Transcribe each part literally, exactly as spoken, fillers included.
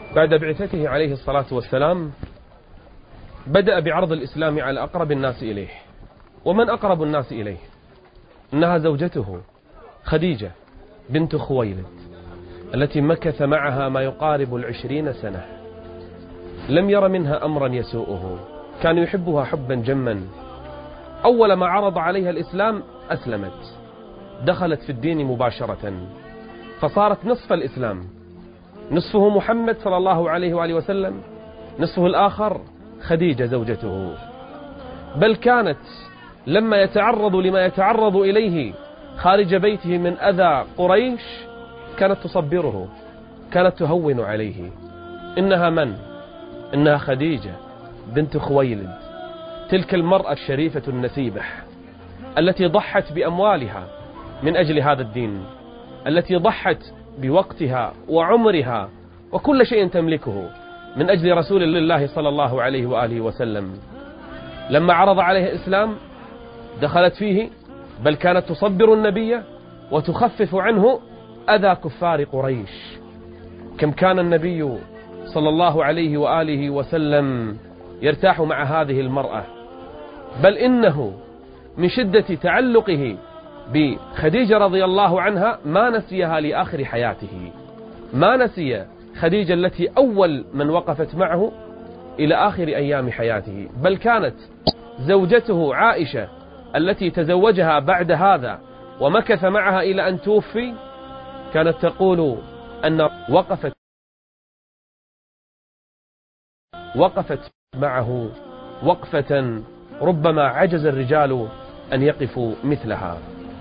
بعد بعثته عليه الصلاة والسلام بدأ بعرض الإسلام على أقرب الناس إليه. ومن أقرب الناس إليه؟ إنها زوجته خديجة بنت خويلد التي مكث معها ما يقارب العشرين سنة، لم ير منها أمرا يسوءه، كان يحبها حبا جما. أول ما عرض عليها الإسلام أسلمت، دخلت في الدين مباشرة، فصارت نصف الإسلام، نصفه محمد صلى الله عليه وآله وسلم، نصفه الآخر خديجة زوجته. بل كانت لما يتعرض لما يتعرض إليه خارج بيته من أذى قريش كانت تصبره، كانت تهون عليه. إنها من؟ إنها خديجة بنت خويلد، تلك المرأة الشريفة النسيبة التي ضحت بأموالها من أجل هذا الدين، التي ضحت بوقتها وعمرها وكل شيء تملكه من أجل رسول الله صلى الله عليه وآله وسلم. لما عرض عليه الإسلام دخلت فيه، بل كانت تصبر النبي وتخفف عنه أذى كفار قريش. كم كان النبي صلى الله عليه وآله وسلم يرتاح مع هذه المرأة، بل إنه من شدة تعلقه بخديجة رضي الله عنها ما نسيها لآخر حياته، ما نسي خديجة التي أول من وقفت معه إلى آخر أيام حياته. بل كانت زوجته عائشة التي تزوجها بعد هذا ومكث معها إلى أن توفي، كانت تقول أن وقفت وقفت معه وقفة ربما عجز الرجال أن يقفوا مثلها.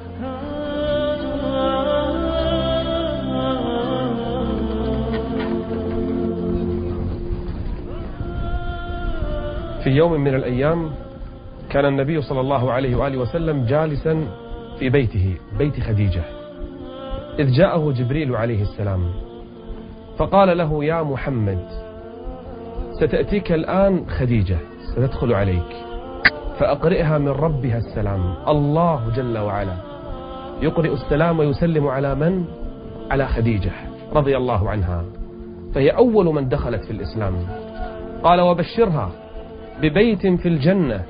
في يوم من الأيام كان النبي صلى الله عليه وآله وسلم جالسا في بيته، بيت خديجة، إذ جاءه جبريل عليه السلام فقال له: يا محمد، ستأتيك الآن خديجة، ستدخل عليك، فأقرئها من ربها السلام. الله جل وعلا يقرئ السلام ويسلم على من؟ على خديجة رضي الله عنها، فهي أول من دخلت في الإسلام. قال: وبشرها ببيت في الجنة.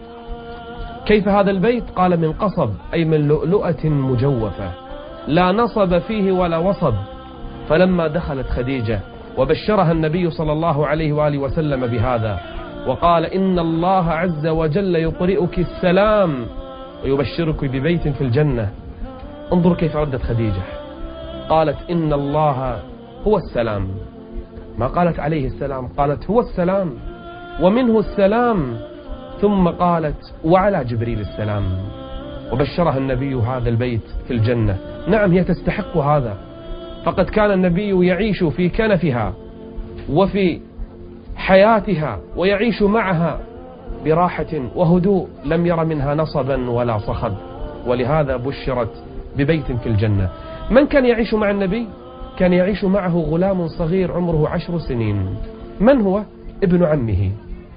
كيف هذا البيت؟ قال: من قصب، أي من لؤلؤة مجوفة، لا نصب فيه ولا وصب. فلما دخلت خديجة وبشرها النبي صلى الله عليه وآله وسلم بهذا وقال: إن الله عز وجل يقرئك السلام ويبشرك ببيت في الجنة، انظر كيف ردت خديجة. قالت: إن الله هو السلام، ما قالت عليه السلام، قالت هو السلام ومنه السلام، ثم قالت: وعلى جبريل السلام. وبشرها النبي هذا البيت في الجنة. نعم، هي تستحق هذا، فقد كان النبي يعيش في كنفها وفي حياتها ويعيش معها براحة وهدوء، لم ير منها نصبا ولا صخب، ولهذا بشرت ببيت في الجنة. من كان يعيش مع النبي؟ كان يعيش معه غلام صغير عمره عشر سنين. من هو؟ ابن عمه،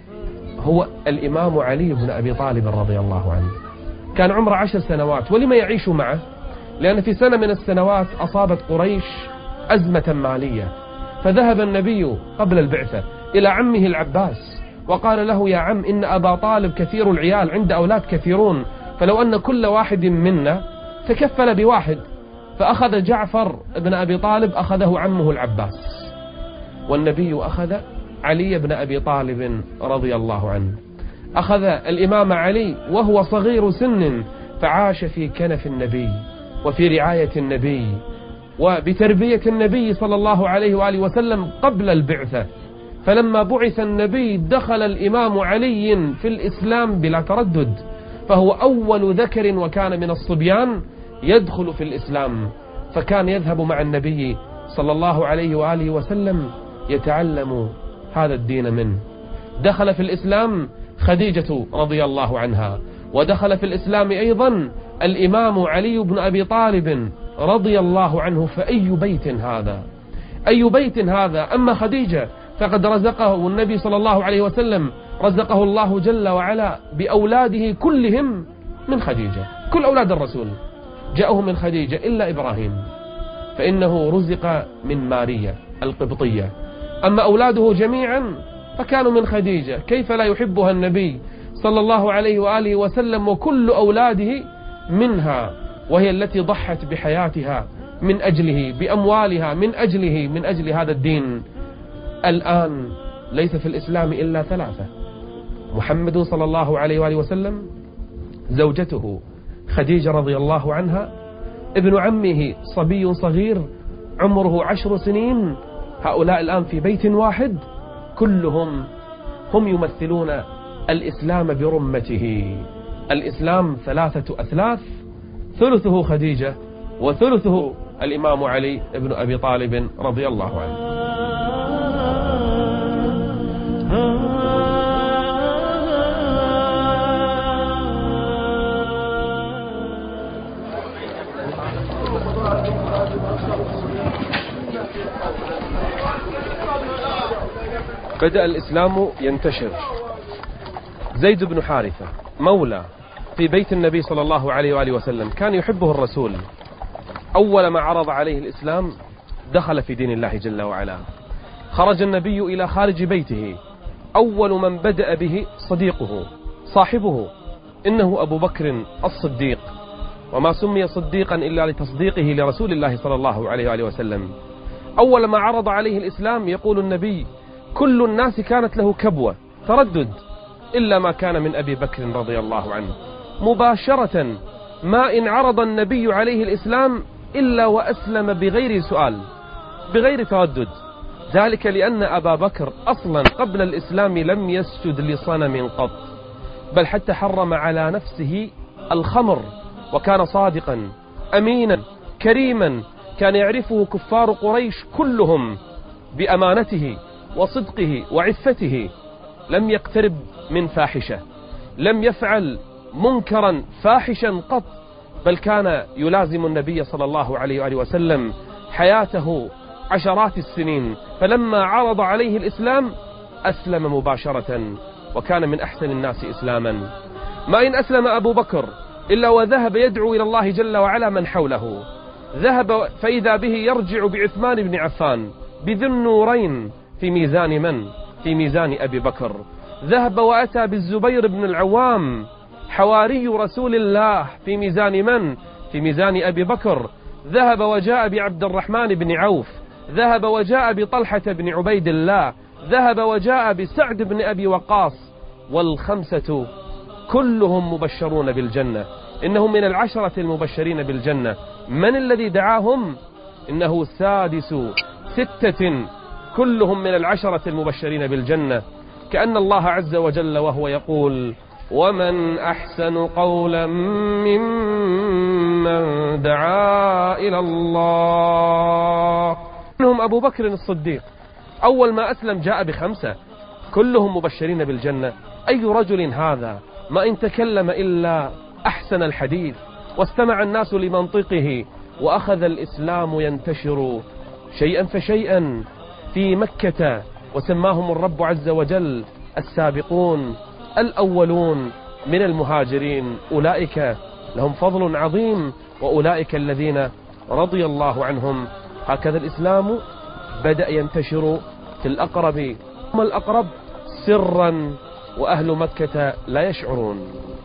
هو الإمام علي بن أبي طالب رضي الله عنه، كان عمره عشر سنوات. ولما يعيش معه؟ لأن في سنة من السنوات أصابت قريش أزمة مالية، فذهب النبي قبل البعثة إلى عمه العباس وقال له: يا عم، إن أبا طالب كثير العيال، عند أولاد كثيرون، فلو أن كل واحد منا تكفل بواحد. فأخذ جعفر بن أبي طالب أخذه عمه العباس، والنبي أخذ علي بن أبي طالب رضي الله عنه. أخذ الإمام علي وهو صغير سن، فعاش في كنف النبي وفي رعاية النبي وبتربية النبي صلى الله عليه وآله وسلم قبل البعثة. فلما بعث النبي دخل الإمام علي في الإسلام بلا تردد، فهو أول ذكر وكان من الصبيان يدخل في الإسلام، فكان يذهب مع النبي صلى الله عليه وآله وسلم يتعلم هذا الدين منه. دخل في الإسلام خديجة رضي الله عنها، ودخل في الإسلام أيضا الإمام علي بن أبي طالب رضي الله عنه. فأي بيت هذا، أي بيت هذا. أما خديجة فقد رزقه النبي صلى الله عليه وسلم، رزقه الله جل وعلا بأولاده كلهم من خديجة، كل أولاد الرسول جاءه من خديجة إلا إبراهيم، فإنه رزق من ماريا القبطية. أما أولاده جميعا فكانوا من خديجة. كيف لا يحبها النبي صلى الله عليه وآله وسلم وكل أولاده منها، وهي التي ضحت بحياتها من أجله، بأموالها من أجله، من أجل هذا الدين. الآن ليس في الإسلام إلا ثلاثة: محمد صلى الله عليه وآله وسلم، زوجته خديجة رضي الله عنها، ابن عمه صبي صغير عمره عشر سنين. هؤلاء الآن في بيت واحد، كلهم هم يمثلون الإسلام برمته. الإسلام ثلاثة أثلاث، ثلثه خديجة وثلثه الإمام علي بن أبي طالب رضي الله عنه. بدأ الإسلام ينتشر. زيد بن حارثة مولى في بيت النبي صلى الله عليه وآله وسلم، كان يحبه الرسول. أول ما عرض عليه الإسلام دخل في دين الله جل وعلا. خرج النبي إلى خارج بيته، أول من بدأ به صديقه صاحبه، إنه أبو بكر الصديق، وما سمي صديقا إلا لتصديقه لرسول الله صلى الله عليه وآله وسلم. أول ما عرض عليه الإسلام يقول النبي: كل الناس كانت له كبوة تردد إلا ما كان من أبي بكر رضي الله عنه. مباشرة ما إن عرض النبي عليه الإسلام إلا وأسلم بغير سؤال، بغير تردد. ذلك لأن أبا بكر أصلا قبل الإسلام لم يسجد لصنم قط، بل حتى حرم على نفسه الخمر، وكان صادقا أمينا كريما، كان يعرفه كفار قريش كلهم بأمانته وصدقه وعفته. لم يقترب من فاحشة، لم يفعل منكرا فاحشا قط، بل كان يلازم النبي صلى الله عليه وآله وسلم حياته عشرات السنين. فلما عرض عليه الإسلام أسلم مباشرة، وكان من أحسن الناس إسلاما. ما إن أسلم أبو بكر إلا وذهب يدعو إلى الله جل وعلا من حوله. ذهب فإذا به يرجع بعثمان بن عفان بذي النورين في ميزان من؟ في ميزان أبي بكر. ذهب وأتى بالزبير بن العوام حواري رسول الله في ميزان من؟ في ميزان أبي بكر. ذهب وجاء بعبد الرحمن بن عوف، ذهب وجاء بطلحة بن عبيد الله، ذهب وجاء بسعد بن أبي وقاص. والخمسة كلهم مبشرون بالجنة، إنهم من العشرة المبشرين بالجنة. من الذي دعاهم؟ إنه سادس ستة كلهم من العشرة المبشرين بالجنة. كأن الله عز وجل وهو يقول: ومن أحسن قولا ممن دعا إلى الله. منهم أبو بكر الصديق، أول ما أسلم جاء بخمسة كلهم مبشرين بالجنة. أي رجل هذا؟ ما إن تكلم إلا أحسن الحديث، واستمع الناس لمنطقه، وأخذ الإسلام ينتشر شيئا فشيئا في مكة، وسماهم الرب عز وجل السابقون الأولون من المهاجرين. أولئك لهم فضل عظيم، وأولئك الذين رضي الله عنهم. هكذا الإسلام بدأ ينتشر في الأقرب ثم الأقرب سرا، وأهل مكة لا يشعرون.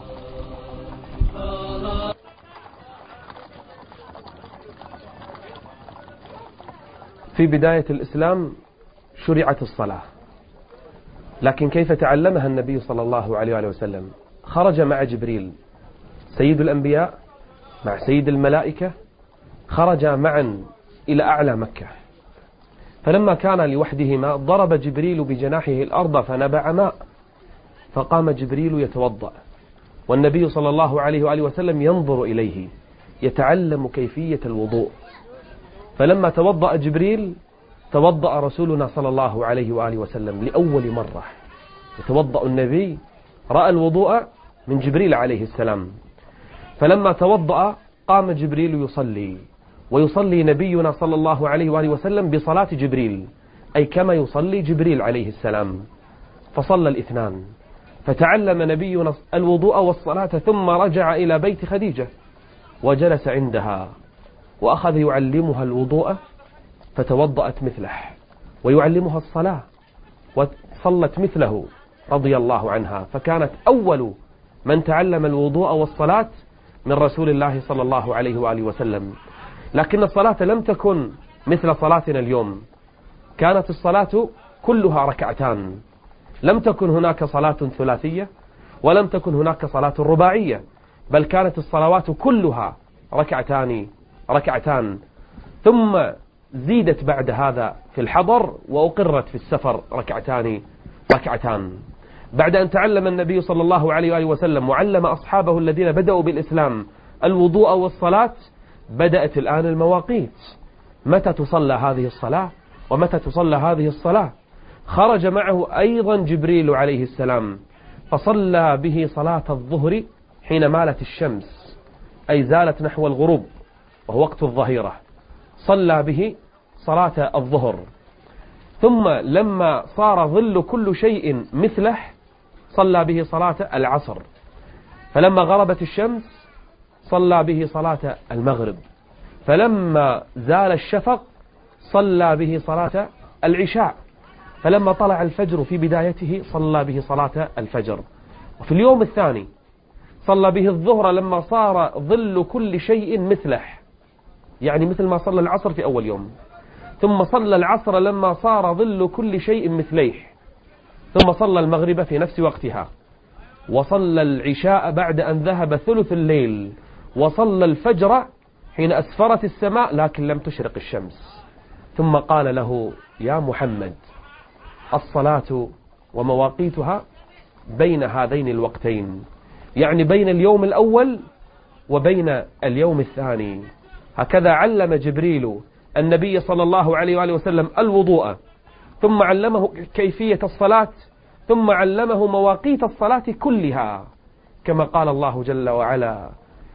في بداية الإسلام شرعت الصلاة، لكن كيف تعلمها النبي صلى الله عليه وآله وسلم؟ خرج مع جبريل سيد الأنبياء مع سيد الملائكة، خرجا معا إلى أعلى مكة. فلما كان لوحدهما ضرب جبريل بجناحه الأرض فنبع ماء، فقام جبريل يتوضأ، والنبي صلى الله عليه وآله وسلم ينظر إليه يتعلم كيفية الوضوء. فلما توضأ جبريل توضأ رسولنا صلى الله عليه وآله وسلم لأول مرة. يتوضأ النبي، رأى الوضوء من جبريل عليه السلام. فلما توضأ قام جبريل يصلي، ويصلي نبينا صلى الله عليه وآله وسلم بصلاة جبريل، أي كما يصلي جبريل عليه السلام. فصلى الاثنان، فتعلم نبينا الوضوء والصلاة، ثم رجع إلى بيت خديجة وجلس عندها وأخذ يعلمها الوضوء، فتوضأت مثله ويعلمها الصلاة، وصلت مثله رضي الله عنها، فكانت أول من تعلم الوضوء والصلاة من رسول الله صلى الله عليه وآله وسلم. لكن الصلاة لم تكن مثل صلاتنا اليوم، كانت الصلاة كلها ركعتان، لم تكن هناك صلاة ثلاثية ولم تكن هناك صلاة رباعية، بل كانت الصلوات كلها ركعتان ركعتان ثم زيدت بعد هذا في الحضر، وأقرت في السفر ركعتان ركعتان. بعد أن تعلم النبي صلى الله عليه وآله وسلم وعلم أصحابه الذين بدأوا بالإسلام الوضوء والصلاة، بدأت الآن المواقيت، متى تصلى هذه الصلاة ومتى تصلى هذه الصلاة. خرج معه أيضا جبريل عليه السلام، فصلى به صلاة الظهر حين مالت الشمس، أي زالت نحو الغروب وهو وقت الظهيرة، صلى به صلاة الظهر. ثم لما صار ظل كل شيء مثله صلى به صلاة العصر، فلما غربت الشمس صلى به صلاة المغرب، فلما زال الشفق صلى به صلاة العشاء، فلما طلع الفجر في بدايته صلى به صلاة الفجر. وفي اليوم الثاني صلى به الظهر لما صار ظل كل شيء مثله، يعني مثل ما صلى العصر في أول يوم، ثم صلى العصر لما صار ظل كل شيء مثليه، ثم صلى المغرب في نفس وقتها، وصلى العشاء بعد أن ذهب ثلث الليل، وصلى الفجر حين أسفرت السماء لكن لم تشرق الشمس. ثم قال له: يا محمد، الصلاة ومواقيتها بين هذين الوقتين، يعني بين اليوم الأول وبين اليوم الثاني. هكذا علم جبريل النبي صلى الله عليه وآله وسلم الوضوء، ثم علمه كيفية الصلاة، ثم علمه مواقيت الصلاة كلها، كما قال الله جل وعلا: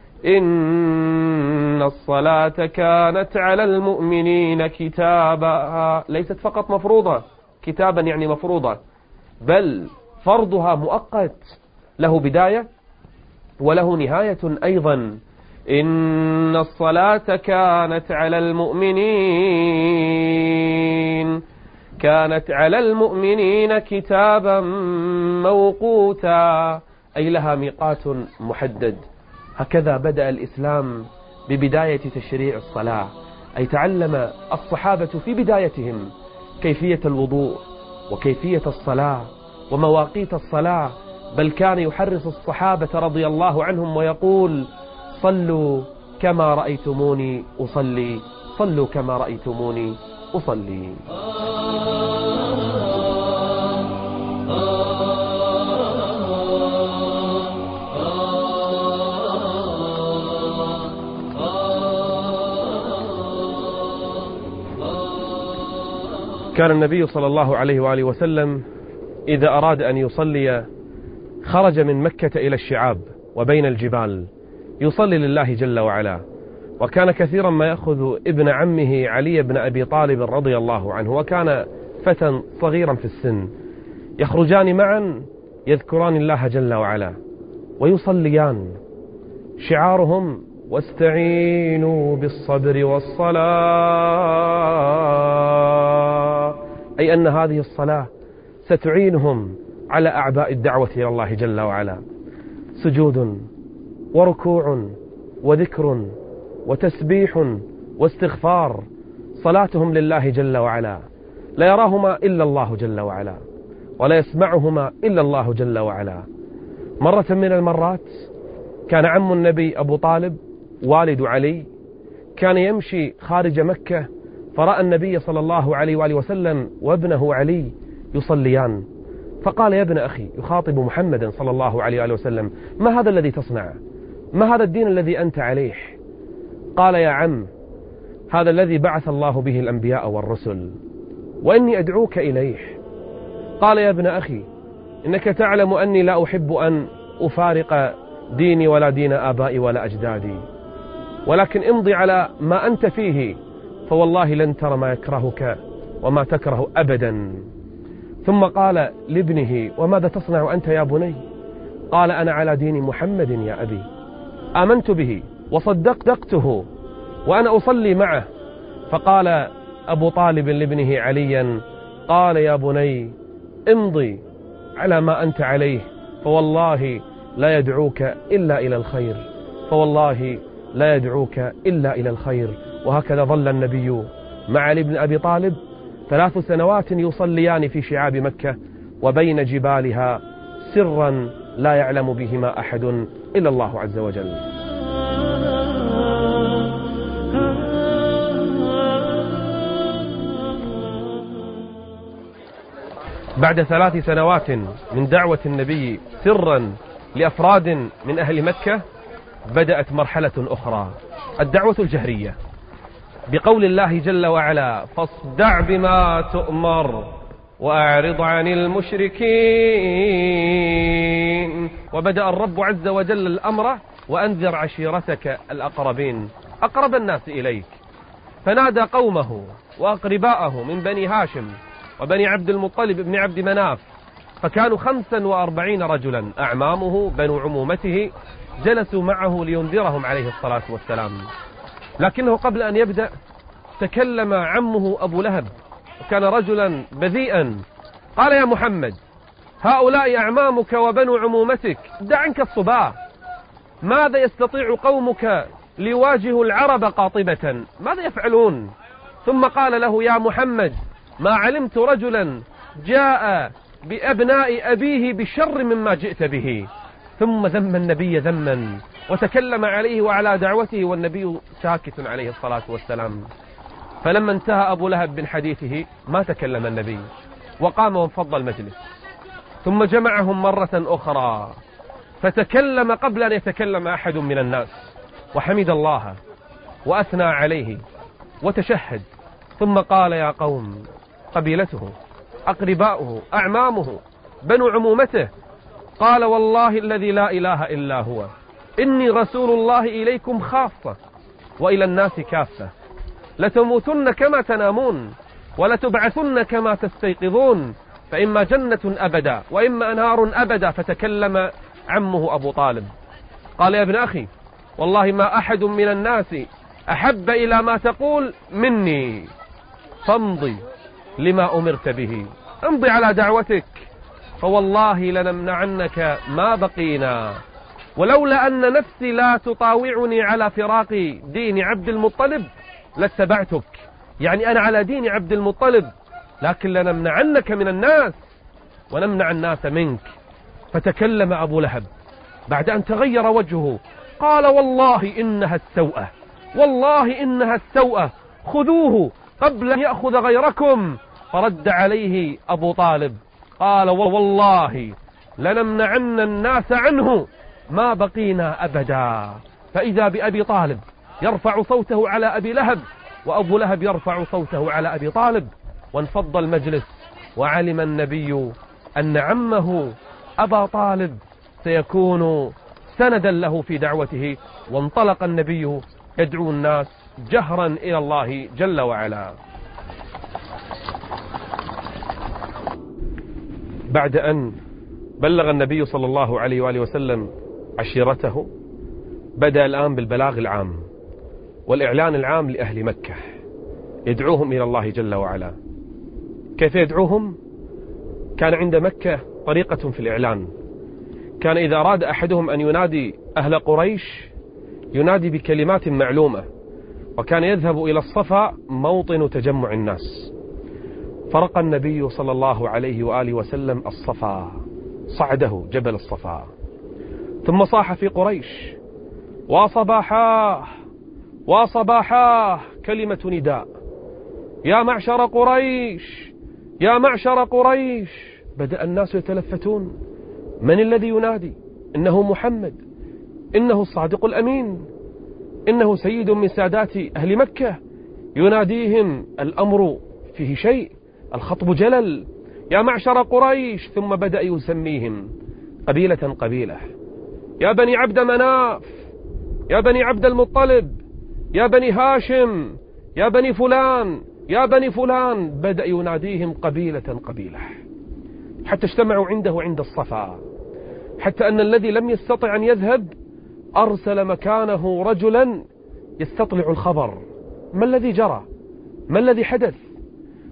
إن الصلاة كانت على المؤمنين كتابا، ليست فقط مفروضة، كتابا يعني مفروضة، بل فرضها مؤقت، له بداية وله نهاية أيضا. إن الصلاة كانت على المؤمنين كانت على المؤمنين كتابا موقوتا، أي لها ميقات محدد. هكذا بدأ الإسلام ببداية تشريع الصلاة، أي تعلم الصحابة في بدايتهم كيفية الوضوء وكيفية الصلاة ومواقيت الصلاة، بل كان يحرص الصحابة رضي الله عنهم ويقول: صلوا كما رأيتموني أصلي صلوا كما رأيتموني أصلي. كان النبي صلى الله عليه وآله وسلم إذا أراد أن يصلي خرج من مكة إلى الشعاب وبين الجبال يصلي لله جل وعلا، وكان كثيرا ما يأخذ ابن عمه علي بن أبي طالب رضي الله عنه، وكان فتى صغيرا في السن، يخرجان معا يذكران الله جل وعلا ويصليان، شعارهم: واستعينوا بالصبر والصلاة، أي أن هذه الصلاة ستعينهم على أعباء الدعوة إلى الله جل وعلا. سجود وركوع وذكر وتسبيح واستغفار، صلاتهم لله جل وعلا لا يراهما إلا الله جل وعلا ولا يسمعهما إلا الله جل وعلا. مرة من المرات كان عم النبي أبو طالب والد علي كان يمشي خارج مكة، فرأى النبي صلى الله عليه وآله وسلم وابنه علي يصليان، فقال: يا ابن أخي، يخاطب محمدا صلى الله عليه وآله وسلم: ما هذا الذي تصنع؟ ما هذا الدين الذي أنت عليه؟ قال: يا عم، هذا الذي بعث الله به الأنبياء والرسل، وإني أدعوك إليه. قال: يا ابن أخي، إنك تعلم أني لا أحب أن أفارق ديني ولا دين آبائي ولا أجدادي، ولكن امضي على ما أنت فيه، فوالله لن ترى ما يكرهك وما تكره أبدا. ثم قال لابنه: وماذا تصنع أنت يا بني؟ قال: أنا على دين محمد يا أبي، آمنت به وصدقته وأنا أصلي معه. فقال أبو طالب لابنه عليا: قال يا بني امضي على ما أنت عليه، فوالله لا يدعوك إلا إلى الخير، فوالله لا يدعوك إلا إلى الخير. وهكذا ظل النبي مع علي بن أبي طالب ثلاث سنوات يصليان في شعاب مكة وبين جبالها سرا لا يعلم بهما أحد إلا الله عز وجل. بعد ثلاث سنوات من دعوة النبي سرا لأفراد من أهل مكة بدأت مرحلة أخرى، الدعوة الجهرية، بقول الله جل وعلا: فاصدع بما تؤمر وأعرض عن المشركين. وبدأ الرب عز وجل الأمر: وأنذر عشيرتك الأقربين، أقرب الناس إليك. فنادى قومه وأقرباءه من بني هاشم وبني عبد المطلب بن عبد مناف، فكانوا خمسا وأربعين رجلا، أعمامه بنو عمومته، جلسوا معه لينذرهم عليه الصلاة والسلام. لكنه قبل أن يبدأ تكلم عمه أبو لهب، وكان رجلا بذيئا، قال: يا محمد، هؤلاء أعمامك وبنو عمومتك، دع عنك الصباح. ماذا يستطيع قومك ليواجهوا العرب قاطبة؟ ماذا يفعلون؟ ثم قال له: يا محمد، ما علمت رجلا جاء بأبناء أبيه بشر مما جئت به. ثم ذم النبي ذما وتكلم عليه وعلى دعوته، والنبي ساكت عليه الصلاة والسلام. فلما انتهى أبو لهب من حديثه ما تكلم النبي، وقام وانفض المجلس، ثم جمعهم مرة أخرى فتكلم قبل أن يتكلم أحد من الناس، وحمد الله وأثنى عليه وتشهد، ثم قال: يا قوم، قبيلته، أقرباؤه، أعمامه، بنو عمومته، قال: والله الذي لا إله إلا هو، إني رسول الله إليكم خاصة وإلى الناس كافة، لتموتن كما تنامون ولتبعثن كما تستيقظون، فإما جنة أبدا وإما أنهار أبدا. فتكلم عمه أبو طالب قال: يا ابن أخي، والله ما أحد من الناس أحب إلى ما تقول مني، فامضي لما أمرت به، امضي على دعوتك، فوالله لنمنعنك ما بقينا، ولولا أن نفسي لا تطاوعني على فراق دين عبد المطلب لاتبعتك. يعني أنا على دين عبد المطلب، لكن لنمنعنك من الناس ونمنع الناس منك. فتكلم أبو لهب بعد أن تغير وجهه، قال: والله إنها السوءة، والله إنها السوءة، خذوه قبل أن يأخذ غيركم. فرد عليه أبو طالب قال: والله لنمنعن الناس عنه ما بقينا أبدا. فإذا بأبي طالب يرفع صوته على أبي لهب، وأبو لهب يرفع صوته على أبي طالب، وانفض المجلس. وعلم النبي أن عمه أبا طالب سيكون سندا له في دعوته، وانطلق النبي يدعو الناس جهرا إلى الله جل وعلا. بعد أن بلغ النبي صلى الله عليه وآله وسلم عشيرته، بدأ الآن بالبلاغ العام والإعلان العام لأهل مكة، يدعوهم إلى الله جل وعلا. كيف يدعوهم؟ كان عند مكة طريقة في الإعلان، كان إذا أراد أحدهم أن ينادي أهل قريش ينادي بكلمات معلومة، وكان يذهب إلى الصفا موطن تجمع الناس. فرق النبي صلى الله عليه وآله وسلم الصفا، صعده جبل الصفا، ثم صاح في قريش: وصباحاه وصباحاه، كلمة نداء: يا معشر قريش، يا معشر قريش. بدأ الناس يتلفتون: من الذي ينادي؟ إنه محمد، إنه الصادق الأمين، إنه سيد من سادات أهل مكة، يناديهم، الأمر فيه شيء، الخطب جلل. يا معشر قريش. ثم بدأ يسميهم قبيلة قبيلة: يا بني عبد مناف، يا بني عبد المطلب، يا بني هاشم، يا بني فلان، يا بني فلان. بدأ يناديهم قبيلة قبيلة حتى اجتمعوا عنده عند الصفا، حتى أن الذي لم يستطع أن يذهب أرسل مكانه رجلا يستطلع الخبر: ما الذي جرى؟ ما الذي حدث؟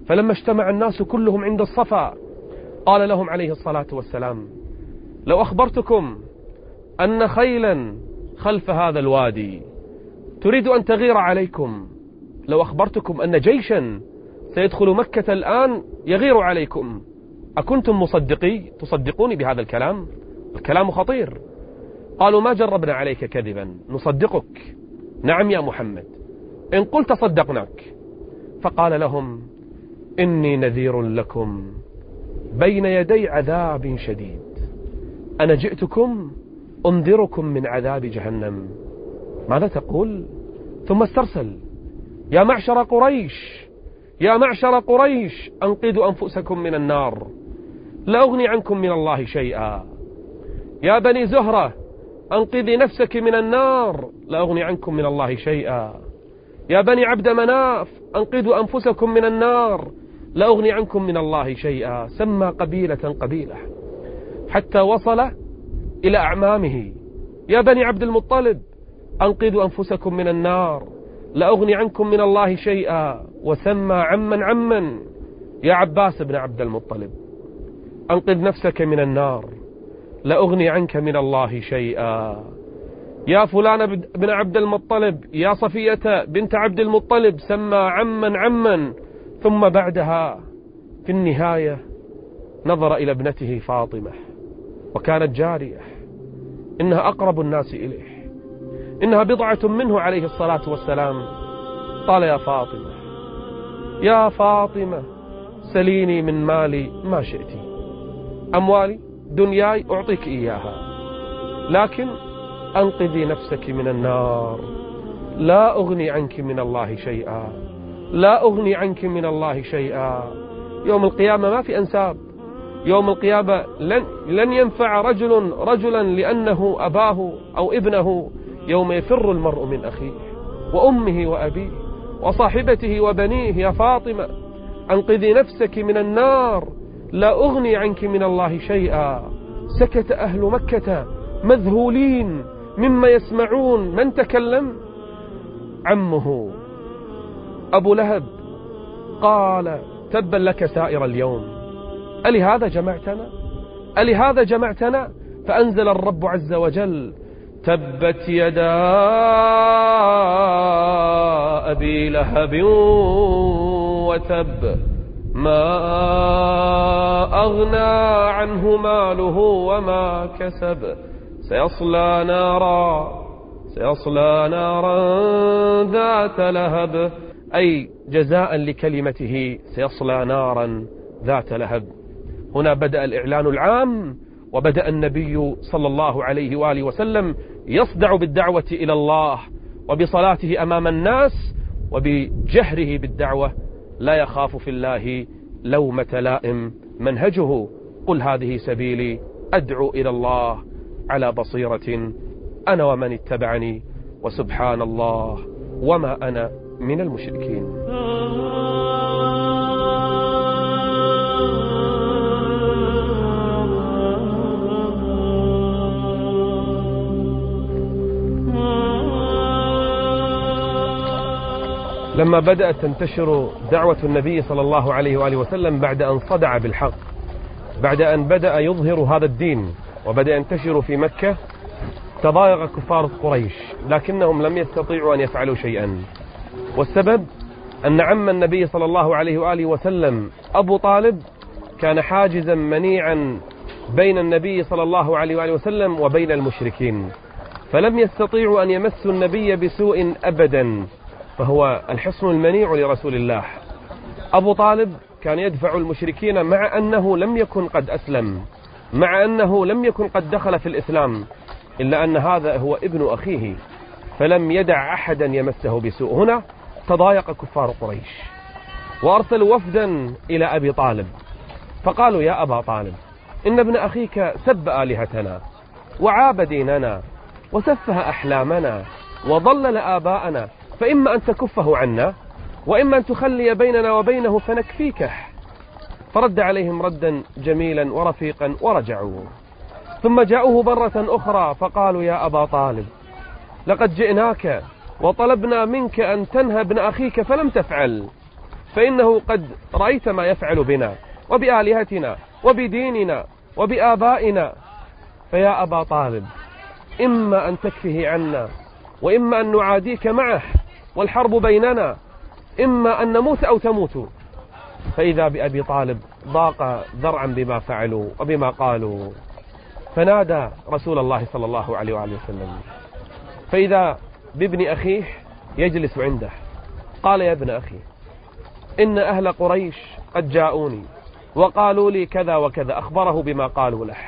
فلما اجتمع الناس كلهم عند الصفا قال لهم عليه الصلاة والسلام: لو أخبرتكم أن خيلا خلف هذا الوادي تريد أن تغير عليكم، لو أخبرتكم أن جيشا سيدخل مكة الآن يغير عليكم، أكنتم مصدقي تصدقوني بهذا الكلام؟ الكلام خطير. قالوا: ما جربنا عليك كذبا، نصدقك. نعم يا محمد، إن قلت صدقناك. فقال لهم: إني نذير لكم بين يدي عذاب شديد، أنا جئتكم أنذركم من عذاب جهنم. ماذا تقول؟ ثم استرسل: يا معشر قريش، يا معشر قريش، أنقذوا أنفسكم من النار، لا أغني عنكم من الله شيئا. يا بني زهرة، أنقذي نفسك من النار، لا أغني عنكم من الله شيئا. يا بني عبد مناف، أنقذوا أنفسكم من النار، لا أغني عنكم من الله شيئا. سمى قبيلة قبيلة حتى وصل إلى أعمامه: يا بني عبد المطلب، أنقذوا أنفسكم من النار، لا أغني عنكم من الله شيئا. وسمى عما عما: يا عباس بن عبد المطلب، أنقذ نفسك من النار، لا أغني عنك من الله شيئا. يا فلان بن عبد المطلب، يا صفية بنت عبد المطلب، سمى عما عما. ثم بعدها في النهاية نظر إلى ابنته فاطمة، وكانت جارية، إنها أقرب الناس إليه، إنها بضعة منه عليه الصلاة والسلام. قال: يا فاطمة، يا فاطمة، سليني من مالي ما شئتي، أموالي دنياي أعطيك إياها، لكن أنقذي نفسك من النار، لا أغني عنك من الله شيئا، لا أغني عنك من الله شيئا. يوم القيامة ما في أنساب، يوم القيامة لن, لن ينفع رجل رجلا لأنه أباه أو ابنه، يوم يفر المرء من أخيه وأمه وأبيه وصاحبته وبنيه. يا فاطمة، أنقذي نفسك من النار، لا أغني عنك من الله شيئا. سكت أهل مكة مذهولين مما يسمعون. من تكلم؟ عمه أبو لهب. قال: تبا لك سائر اليوم، ألهذا جمعتنا؟ ألهذا جمعتنا؟ فأنزل الرب عز وجل: تبت يدا أبي لهب وتب، ما أغنى عنه ماله وما كسب، سيصلى نارا سيصلى نارا ذات لهب، أي جزاء لكلمته سيصلى نارا ذات لهب. هنا بدأ الإعلان العام، وبدأ النبي صلى الله عليه وآله وسلم يصدع بالدعوة إلى الله وبصلاته أمام الناس وبجهره بالدعوة، لا يخاف في الله لومة لائم. منهجه: قل هذه سبيلي أدعو إلى الله على بصيرة أنا ومن اتبعني، وسبحان الله وما أنا من المشركين. لما بدأت تنتشر دعوة النبي صلى الله عليه وآله وسلم بعد أن صدع بالحق، بعد أن بدأ يظهر هذا الدين وبدأ ينتشر في مكة، تضايق كفار قريش، لكنهم لم يستطيعوا أن يفعلوا شيئا. والسبب أن عم النبي صلى الله عليه وآله وسلم أبو طالب كان حاجزا منيعا بين النبي صلى الله عليه وآله وسلم وبين المشركين، فلم يستطيعوا أن يمسوا النبي بسوء أبدا، فهو الحصن المنيع لرسول الله. أبو طالب كان يدفع المشركين مع أنه لم يكن قد أسلم، مع أنه لم يكن قد دخل في الإسلام، إلا أن هذا هو ابن أخيه، فلم يدع أحدا يمسه بسوء. هنا تضايق كفار قريش وأرسلوا وفدا إلى أبي طالب، فقالوا: يا أبا طالب، إن ابن أخيك سب آلهتنا وعاب ديننا وسفه أحلامنا وضلل آباءنا، فإما أن تكفه عنا وإما أن تخلي بيننا وبينه فنكفيكه. فرد عليهم ردا جميلا ورفيقا ورجعوا. ثم جاءوه مرة أخرى فقالوا: يا أبا طالب، لقد جئناك وطلبنا منك أن تنهى ابن أخيك فلم تفعل، فإنه قد رأيت ما يفعل بنا وبآلهتنا وبديننا وبآبائنا، فيا أبا طالب إما أن تكفه عنا وإما أن نعاديك معه والحرب بيننا، إما أن نموت أو تموت. فإذا بأبي طالب ضاق ذرعا بما فعلوا وبما قالوا، فنادى رسول الله صلى الله عليه وآله وسلم، فإذا بابن أخيه يجلس عنده، قال: يا ابن أخي، إن أهل قريش قد جاءوني وقالوا لي كذا وكذا، أخبره بما قالوا له،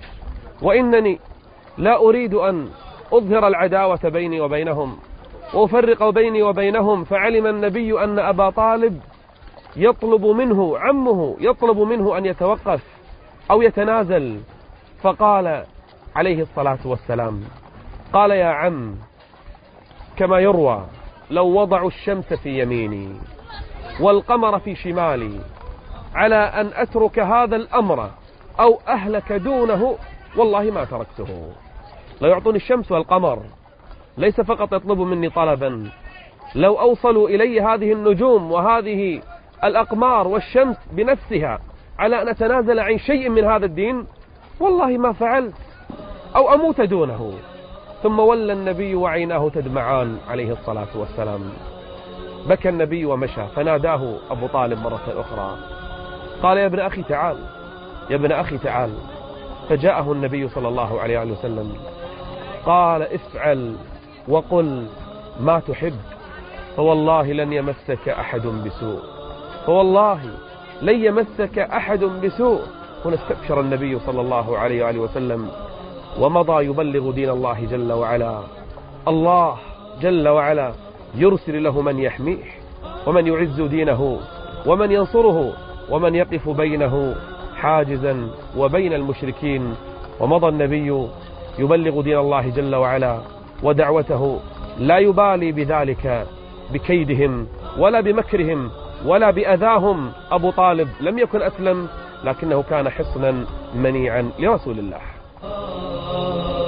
وإنني لا أريد أن أظهر العداوة بيني وبينهم وأفرق بيني وبينهم، فعلم النبي أن أبا طالب يطلب منه عمه يطلب منه أن يتوقف أو يتنازل، فقال عليه الصلاة والسلام: قال: يا عم، كما يروى لو وضعوا الشمس في يميني والقمر في شمالي على أن أترك هذا الأمر أو أهلك دونه والله ما تركته. لو يعطوني الشمس والقمر، ليس فقط يطلبوا مني طلبا، لو أوصلوا إلي هذه النجوم وهذه الأقمار والشمس بنفسها على أن أتنازل عن شيء من هذا الدين والله ما فعلت، أو أموت دونه. ثم ولى النبي وعيناه تدمعان عليه الصلاة والسلام. بكى النبي ومشى، فناداه أبو طالب مرة أخرى، قال: يا ابن أخي تعال، يا ابن أخي تعال. فجاءه النبي صلى الله عليه وسلم، قال: افعل وقل ما تحب، فوالله لن يمسك أحد بسوء، فوالله لن يمسك أحد بسوء. هنا استبشر النبي صلى الله عليه وآله وسلم ومضى يبلغ دين الله جل وعلا. الله جل وعلا يرسل له من يحميه ومن يعز دينه ومن ينصره ومن يقف بينه حاجزا وبين المشركين. ومضى النبي يبلغ دين الله جل وعلا ودعوته، لا يبالي بذلك بكيدهم ولا بمكرهم ولا بأذاهم. أبو طالب لم يكن أسلم، لكنه كان حصنا منيعا لرسول الله.